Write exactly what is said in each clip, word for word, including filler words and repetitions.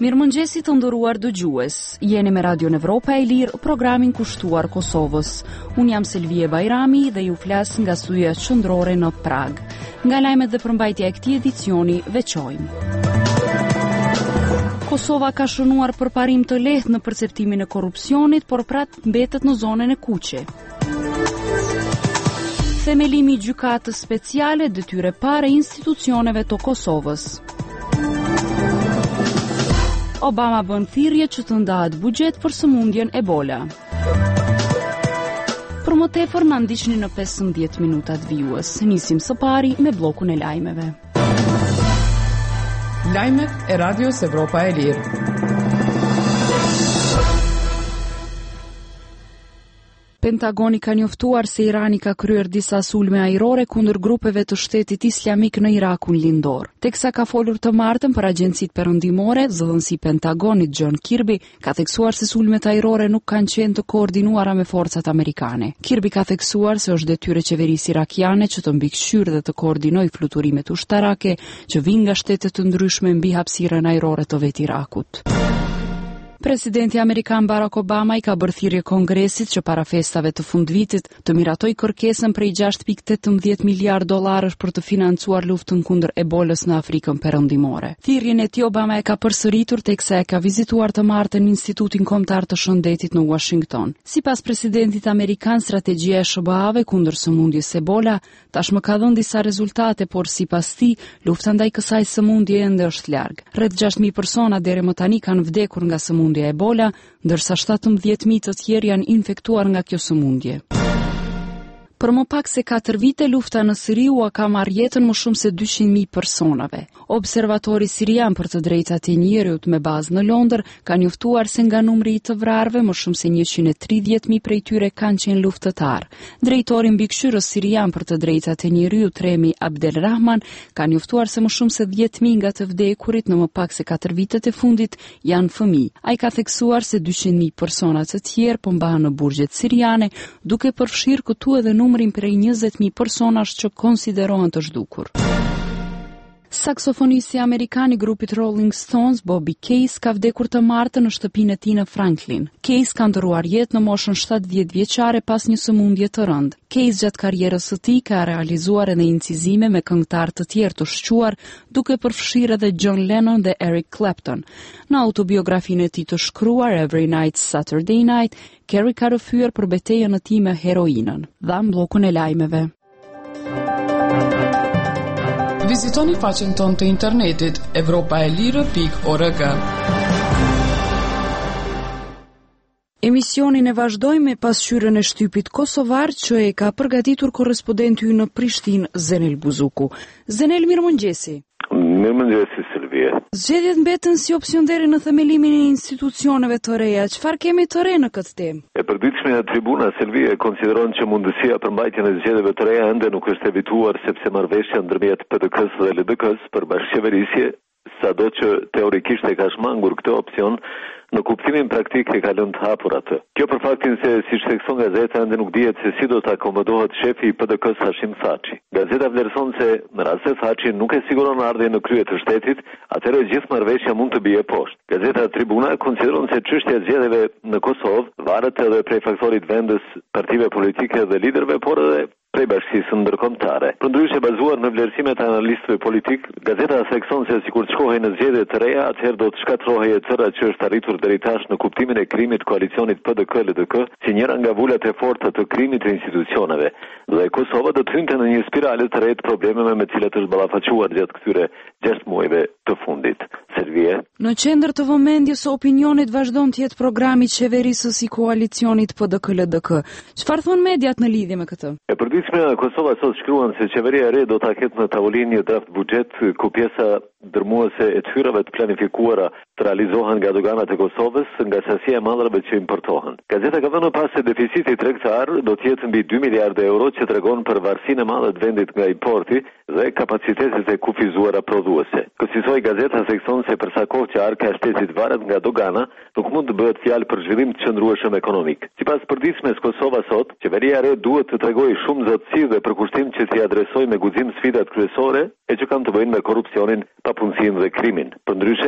Mirëmëngjesi të nderuar dëgjues. Jeni me Radion Evropa e Lirë, programin kushtuar Kosovës. Unë jam Selvie Bajrami dhe ju flas nga studia qendrore në Prag. Nga lajmet dhe përmbajtja e këtij edicioni veçojmë. Kosova ka shënuar përparim të lehtë në perceptimin e korrupsionit, por prap mbetet në zonën e kuqe. Themelimi i gjykatës speciale, detyre pare institucioneve të Kosovës. Obama bën thirrje që të ndahet buxhet për sëmundjen Ebola. Për më tepër na ndiqni në pesëmbëdhjetë minutat vijues. Nisim së pari me bllokun e lajmeve. Lajmet e Radios Evropa e Lirë. Pentagoni ka njoftuar se Irani ka kryer disa sulme ajrore kundër grupeve të shtetit islamik në Irakun lindor. Teksa ka folur të martën për agjencitë perëndimore, zëdhënësi Pentagonit John Kirby ka theksuar se sulmet ajrore nuk kanë qenë të koordinuara me forcat amerikane. Kirby ka theksuar se është detyrë e qeverisë irakiane që të mbikëqyrë dhe të koordinojë fluturimet ushtarake që vijnë nga shtete të ndryshme mbi hapësirën ajrore të vetë Irakut. Presidenti Amerikan Barack Obama i ka bërë thirrje Kongresit që para festave të fundvitit të miratoj kërkesën prej gjashtë pikë tetëmbëdhjetë miliardë dollarësh për të financuar luftën kundër Ebolës në Afrikën Perëndimore. Thirrjen e tij Obama e ka përsëritur teksa e ka vizituar të martën Institutin Kombëtar të Shëndetit në Washington. Sipas presidentit amerikan, strategjia e S B A-ve kundër sëmundjes Ebola tashmë ka dhënë disa rezultate, por sipas tij, lufta ndaj kësaj sëmundje ende është larg. Rreth gjashtë mijë persona deri më tani kanë vdekur nga sëmundja Ebola, ndërsa shtatëmbëdhjetë mijë të tjerë janë infektuar nga kjo sëmundje. Për më pak se katër vite, lufta në Siri u ka marrë jetën më shumë se dyqind mijë personave. Observatori sirian për të drejtat e njerëzit me bazë në Londër ka njoftuar se nga numri i të vrarëve më shumë se njëqind e tridhjetë mijë prej tyre kanë qenë luftëtar. Drejtori mbikëqyrës sirian për të drejtat e njerëzit Remi Abdelrahman ka njoftuar se më shumë se dhjetë mijë nga të vdekurit në më pak se katër vitet e fundit janë fëmijë. Ai ka theksuar se dyqind mijë persona të tjerë po mbahen në burgjet siriane, duke përfshirë këtu edhe numrin prej njëzet mijë personash që konsiderohen të zhdukur. Saksofonisti amerikan i grupit Rolling Stones, Bobby Case, ka vdekur të martën në shtëpinë e tij në Franklin. Case ka ndëruar jetë në moshën shtatëdhjetë vjeçare pas një sëmundje të rëndë. Case gjatë karrierës së tij ka realizuar edhe incizime me këngëtarë të tjerë të shquar, duke përfshirë edhe John Lennon dhe Eric Clapton. Në autobiografinë e tij të shkruar Every Night Saturday Night, Carey ka rrëfyer për betejën e tij me heroinën. Dha bllokun e lajmeve. Vizitoni faqen tonë të internetit evropaelire pikë org. Emisionin e vazhdojmë me pasqyrën e shtypit kosovar që e ka përgatitur korrespondenti ynë në Prishtinë, Zenel Buzuku. Zenel, mirëmëngjesi. Mirëmëngjesi, Silvie. Zgjedhjet mbeten si opsion deri në themelimin e institucioneve të reja. Çfarë kemi të re në këtë temë? E përditshme e tribuna Silvie konsideron që mundësia për mbajtjen e zgjedhjeve të reja ende nuk është evituar sepse marrëveshja ndërmjet P D K-s dhe L D K-s për bashkëqeverisje, sado që teorikisht e ka shmangur këtë opsion, në kuptimin praktik e ka lënë të hapur atë. Kjo për faktin se, siç thekson gazeta, ende nuk dihet se si do të akomodohet shefi i P D K-s Hashim Thaçi. Gazeta vlerëson se në rast se Thaçi nuk e siguron ardhjen në krye të shtetit, atëherë gjithë marrëveshja mund të bie poshtë. Gazeta Tribuna konsideron se çështja e zgjedhjeve në Kosovë varet edhe prej faktorit vendës, partive politike dhe liderëve, por edhe prej bashkisë ndërkombëtare. Përndryshe bazuar në vlerësimet e analistëve politik, gazeta thekson se sikur të shkohej në zgjedhje të reja, atëherë do të shkatërrohej e cera që është arritur deri tash në kuptimin e krimit koalicionit P D K L D K si njëra nga vulat e forta të krimit të institucioneve. Dhe Kosova do të hynte në një spirale të re të problemeve me të cilat është ballafaquar gjatë këtyre gjashtë muajve të fundit. Servie. Në qendër të vëmendjes së opinionit vazhdon të jetë programi i qeverisë si koalicionit P D K L D K. Çfarë thon mediat në lidhje me këtë? E përditshme në Kosova sot shkruan se qeveria e re do ta ketë në tavolinë një draft buxhet ku pjesa dërmuese e të hyrave të planifikuara të realizohen nga doganat e Kosovës nga sasia e madhrave që importohen. Gazeta ka vënë pas se deficiti tregtar do të jetë mbi dy miliardë euro, që tregon për varësinë e madhe të vendit nga importi dhe kapacitetet e kufizuara prodhuese. Kësaj gazeta thekson se për sa kohë që arka e shtetit varet nga dogana, nuk mund të bëhet fjalë për zhvillim të qëndrueshëm ekonomik. Sipas përditshmes Kosova sot, qeveria e re duhet të tregojë shumë zotësi dhe përkushtim që t'i adresojë me guxim sfidat kryesore e që kanë të bëjnë me korrupsionin, papunësinë dhe krimin. Përndryshe,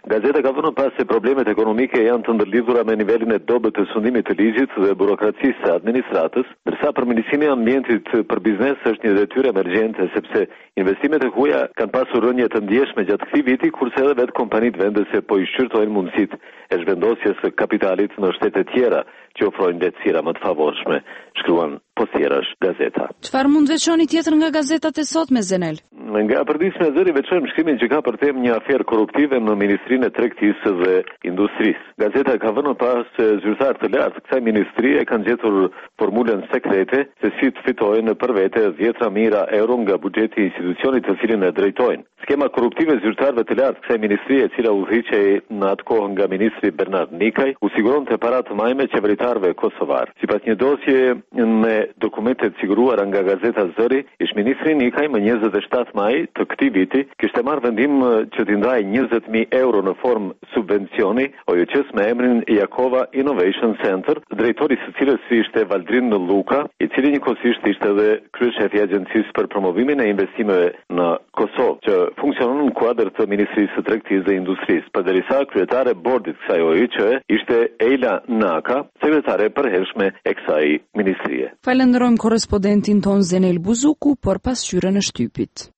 Gazeta ka vënë pas se problemet ekonomike janë të ndërlidhura me nivelin e dobët të sundimit të ligjit dhe burokracisë së administratës, ndërsa përmirësimi i ambientit për biznes është një detyrë emergjente sepse investimet e huaja kanë pasur rënje të ndjeshme gjatë këtij viti, kurse edhe vetë kompanitë vendese po i shqyrtojnë mundësitë e zhvendosjes së kapitalit në shtete tjera që ofrojnë lehtësira më të favorshme, shkruan posjerash Gazeta. Çfarë mund veçoni tjetër nga gazetat e sotme, Zenel? Nga përdisme e zëri veçojmë shkrimin që ka për temë një aferë korruptive në Ministrinë e Tregtisë dhe Industrisë. Gazeta ka vënë pas se zyrtarë të lartë kësaj ministrie kanë gjetur formulën sekrete se si të fitojnë për vete dhjetra mijëra euro nga buxheti i institucionit të cilin e drejtojnë. Skema korruptive e zyrtarëve të lartë kësaj ministrie, e cila udhëhiqej në atë kohë nga ministri Bernard Nikaj, u siguronte para të majme qeveritarëve kosovar. Sipas një dosje me dokumente të siguruara nga Gazeta Zëri, ish ministri Nikaj më njëzet e shtatë maj të këtij viti kishte marrë vendim që t'i ndajë njëzet mijë euro në formë subvencioni O J Q-s me emrin Jakova Innovation Center, drejtori së cilës ishte Valdrin Luka, i cili njëkohësisht ishte edhe kryeshefi i Agjencisë për promovimin e investimeve në Kosovë, që funksionon në kuadër të Ministrisë së Tregtisë dhe Industrisë. Përderisa kryetare e bordit kësaj O J Q ishte Eila Naka, sekretare e përhershme e kësaj ministrie. Falenderojmë korrespondentin ton Zenel Buzuku për pasqyrën e shtypit.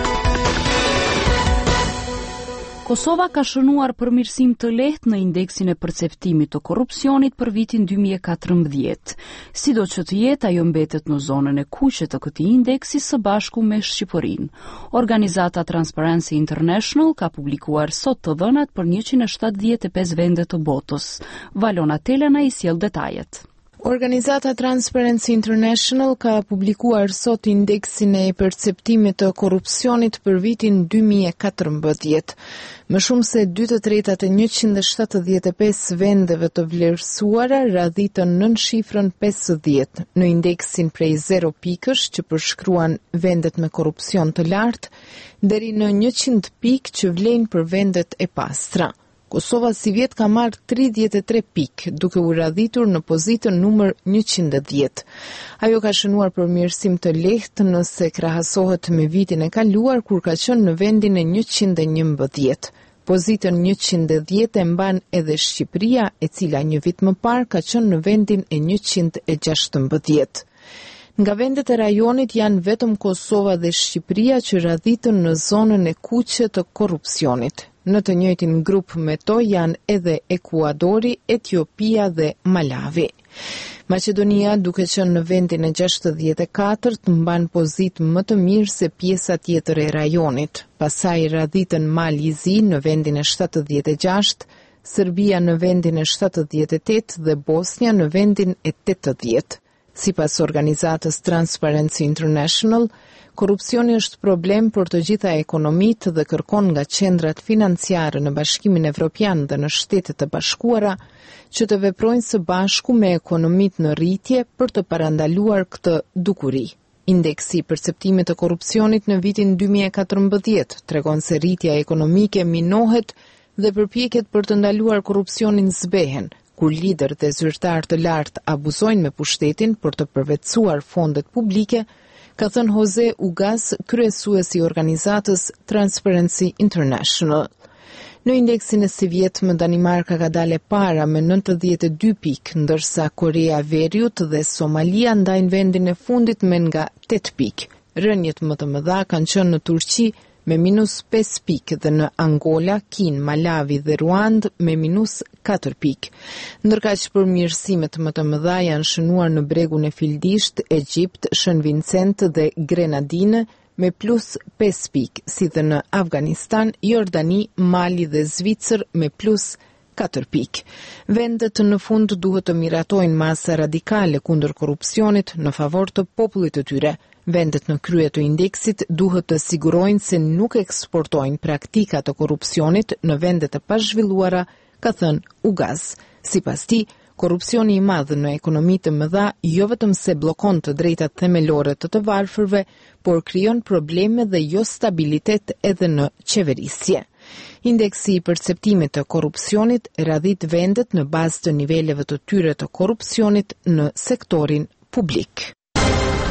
Kosova ka shënuar përmirësim të lehtë në indeksin e perceptimit të korrupsionit për vitin dy mijë e katërmbëdhjetë. Sido që të jetë, ajo mbetet në zonën e kuqe të këtij indeksi së bashku me Shqipërinë. Organizata Transparency International ka publikuar sot të dhënat për njëqind e shtatëdhjetë e pesë vende të botës. Valona Telena i sjell detajet. Organizata Transparency International ka publikuar sot indeksin e perceptimit të korrupsionit për vitin dy mijë e katërmbëdhjetë. Më shumë se dy të tretat e njëqind e shtatëdhjetë e pesë vendeve të vlerësuara radhitën nën shifrën pesëdhjetë në indeksin prej zero pikësh që përshkruan vendet me korrupsion të lartë deri në njëqind pikë që vlen për vendet e pastra. Kosova si vjet ka marrë tridhjetë e tre pikë, duke u radhitur në pozitën numër njëqind e dhjetë. Ajo ka shënuar përmirësim të lehtë nëse krahasohet me vitin e kaluar kur ka qenë në vendin e njëqind e njëmbëdhjetë. Pozitën njëqind e dhjetë e mban edhe Shqipëria, e cila një vit më parë ka qenë në vendin e njëqind e gjashtëmbëdhjetë. Nga vendet e rajonit janë vetëm Kosova dhe Shqipëria që radhitën në zonën e kuqe të korrupsionit. Në të njëjtin grup me to janë edhe Ekuadori, Etiopia dhe Malawi. Maqedonia, duke qenë në vendin e gjashtëdhjetë e katërt, mban pozitë më të mirë se pjesa tjetër e rajonit. Pastaj radhitën Malizi në vendin e shtatëdhjetë e gjashtë, Serbia në vendin e shtatëdhjetë e tetë dhe Bosnia në vendin e tetëdhjetë. Sipas organizatës Transparency International, korrupsioni është problem për të gjitha ekonomitë dhe kërkon nga qendrat financiare në Bashkimin Evropian dhe në Shtetet e Bashkuara që të veprojnë së bashku me ekonomitë në rritje për të parandaluar këtë dukuri. Indeksi i perceptimit të korrupsionit në vitin dy mijë e katërmbëdhjetë tregon se rritja ekonomike minohet dhe përpjekjet për të ndaluar korrupsionin zbehen, kur lider dhe zyrtar të lartë abuzojnë me pushtetin për të përvetësuar fondet publike, ka thënë Jose Ugaz, kryesuesi i organizatës Transparency International. Në indeksin e si vjetëm, Danimarka ka dalë para me nëntëdhjetë e dy pikë, ndërsa Korea Veriut dhe Somalia ndajnë vendin e fundit me nga tetë pikë. Rënjet më të mëdha kanë qenë në Turqi me minus pesë pikë dhe në Angola, Kin, Malawi dhe Ruand me minus katër pikë. Ndërkaq përmirësimet më të mëdha janë shënuar në bregun e Fildisht, Egjipt, Shën Vincent dhe Grenadine me plus pesë pikë, si dhe në Afganistan, Jordani, Mali dhe Zvicër me plus katër pikë. Vendet në fund duhet të miratojnë masa radikale kundër korrupsionit në favor të popullit të tyre. Vendet në krye të indeksit duhet të sigurojnë se nuk eksportojnë praktika të korrupsionit në vendet e pazhvilluara, ka thënë Ugaz. Sipas tij, korrupsioni i madh në ekonomitë të mëdha jo vetëm se bllokon të drejtat themelore të të varfërve, por krijon probleme dhe jo stabilitet edhe në qeverisje. Indeksi i perceptimit të korrupsionit radhit vendet në bazë të niveleve të tyre të korrupsionit në sektorin publik.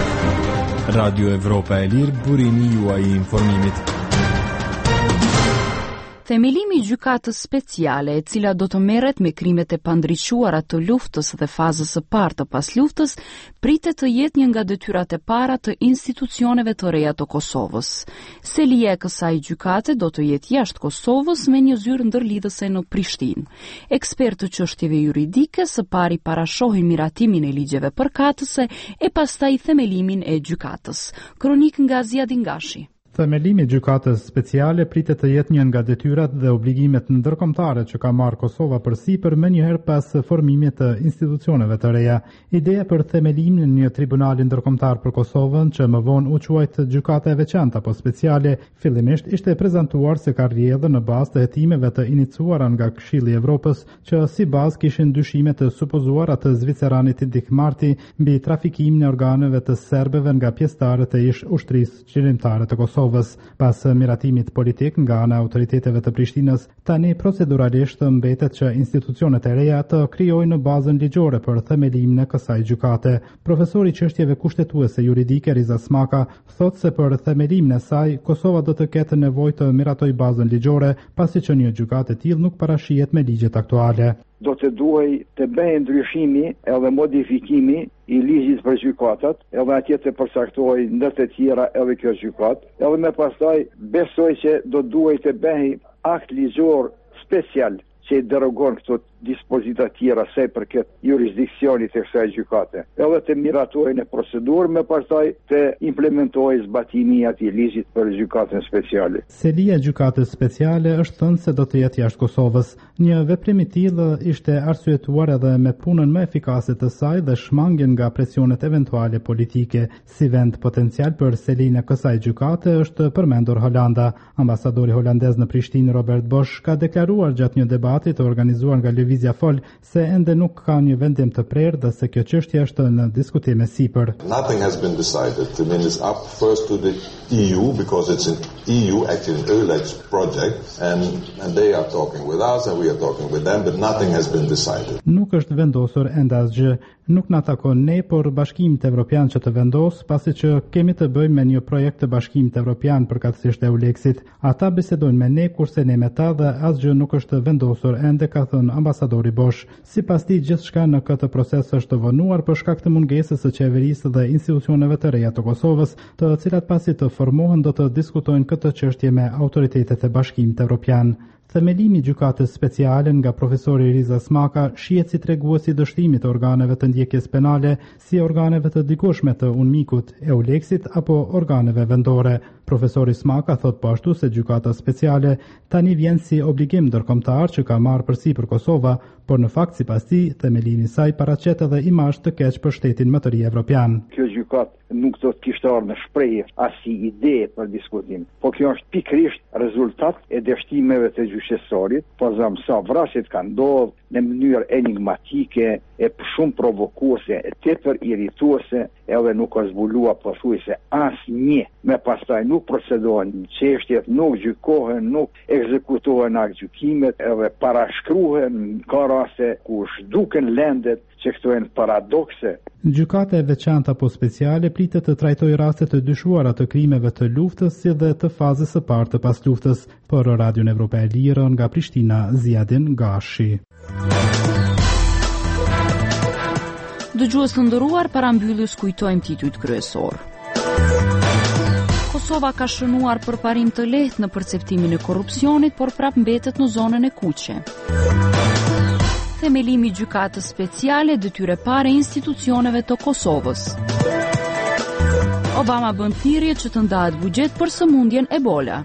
Radio Evropa e Lirë, burimi juaj i informimit. Themelimi i gjykatës speciale, e cila do të merret me krimet e pandriquara të luftës dhe fazës së parë të pas luftës, pritet të jetë një nga detyrat e para të institucioneve të reja të Kosovës. Selia e kësaj gjykate do të jetë jashtë Kosovës me një zyrë ndërlidhëse në Prishtinë. Ekspertë të çështjeve juridike së pari parashohin miratimin e ligjeve përkatëse e pastaj themelimin e gjykatës. Kronik nga Ziadin Gashi. Themelimi i gjykatës speciale pritet të jetë një nga detyrat dhe obligimet ndërkombëtare që ka marrë Kosova përsipër më njëherë pas formimit të institucioneve të reja. Ideja për themelimin e një tribunali ndërkombëtar për Kosovën, që më vonë u quajt gjykata e veçantë apo speciale, fillimisht ishte prezantuar se ka rrjedhur në bazë të hetimeve të iniciuara nga Këshilli i Evropës, që si bazë kishin dyshime të supozuara të zviceranit Dick Marty mbi trafikimin e organeve të serbëve nga pjesëtarët e ish ushtrisë qeverimtare të Kosovës. Pas miratimit politik nga ana autoriteteve të Prishtinës, tani proceduralisht mbetet që institucionet e reja të krijojnë bazën ligjore për themelimin e kësaj gjykate. Profesori i çështjeve kushtetuese juridike Riza Smaka thot se për themelimin e saj Kosova do të ketë nevojë të miratojë bazën ligjore, pasi që një gjykatë e tillë nuk parashihet me ligjet aktuale. Do të duhej të bëjë ndryshimi edhe modifikimi i ligjit për gjykatat, edhe atje të përcaktohej ndër të tjera edhe kjo gjykat, edhe me pastaj besoj që do duhej të bëhej akt ligjor special që i derogon këto dispozita tjera se për këtë jurisdikcionit e kësaj gjykate. Edhe të miratojnë e procedurë, me pastaj të implementojë zbatimi i atij ligjit për gjykatën speciale. Selia e gjykatës speciale është thënë se do të jetë jashtë Kosovës. Një veprim i tillë ishte arsyetuar edhe me punën më efikase të saj dhe shmangjen nga presionet eventuale politike. Si vend potencial për selinë e kësaj gjykate është përmendur Holanda. Ambasadori holandez në Prishtinë Robert Bosch ka deklaruar gjatë një debati të organizuar nga Lëvizja Fol se ende nuk ka një vendim të prerë dhe se kjo çështje është në diskutim e sipër. Nothing has been decided. I mean, it's up first to the E U because it's an E U actually an EULEX project and and they are talking with us and we are talking with them, but nothing has been decided. Nuk është vendosur ende asgjë. Nuk na takon ne, por Bashkimit Evropian që të vendos, pasi që kemi të bëjmë me një projekt të Bashkimit Evropian përkatësisht EULEX-it. Ata bisedojnë me ne, kurse ne me ta, dhe asgjë nuk është vendosur ende, ka thënë ambasadori Bosch. Sipas tij, gjithçka në këtë proces është vonuar për shkak të mungesës së qeverisë dhe institucioneve të reja të Kosovës, të cilat pasi të formohen do të diskutojnë këtë çështje me autoritetet e Bashkimit Evropian. Themelimi i gjykatës speciale nga profesori Riza Smaka shihet si treguesi i dështimit të organeve të ndjekjes penale, si organeve të dikushme të UNMIK-ut, EULEX-it apo organeve vendore. Profesori Smaka thot po ashtu se gjykata speciale tani vjen si obligim ndërkombëtar që ka marrë përsipër Kosova, por në fakt sipas tij themelimi i saj paraqet edhe imazh të keq për shtetin më të ri evropian. Kjo gjykat nuk do të kishte ardhur në shprehje as si ide për diskutim, por kjo është pikërisht rezultat e dështimeve të gjyqësorit, po zëm sa vrasjet kanë ndodhur në mënyrë enigmatike, e shumë provokuese, e tepër irrituese, edhe nuk është zbuluar pothuajse asnjë. Me pastaj nuk procedohen çështjet, nuk gjykohen, nuk ekzekutohen aktgjykimet, edhe parashkruhen ka raste ku zhduken lendet që këto janë paradokse. Gjykata e veçantë apo speciale pritet të trajtojë raste të dyshuara të krimeve të luftës si dhe të fazës së parë të pasluftës. Për Radion Evropa e Lirë nga Prishtina, Ziadin Gashi. Dëgjues të nderuar, para mbylljes kujtojmë titujt kryesor. Kosova ka shënuar përparim të lehtë në perceptimin e korrupsionit, por prap mbetet në zonën e kuqe. Themelimi i gjykatës speciale, detyrë e parë e institucioneve të Kosovës. Obama bën thirrje që të ndahet buxhet për sëmundjen Ebola.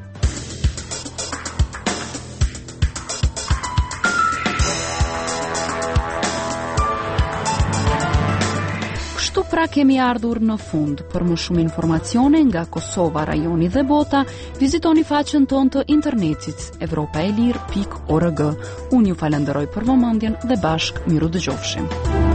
Kështu pra kemi ardhur në fund. Për më shumë informacione nga Kosova, rajoni dhe bota, vizitoni faqen tonë të internetit evropaelir pikë org. Unë ju falenderoj për vëmendjen dhe bashkë miru dëgjofshim.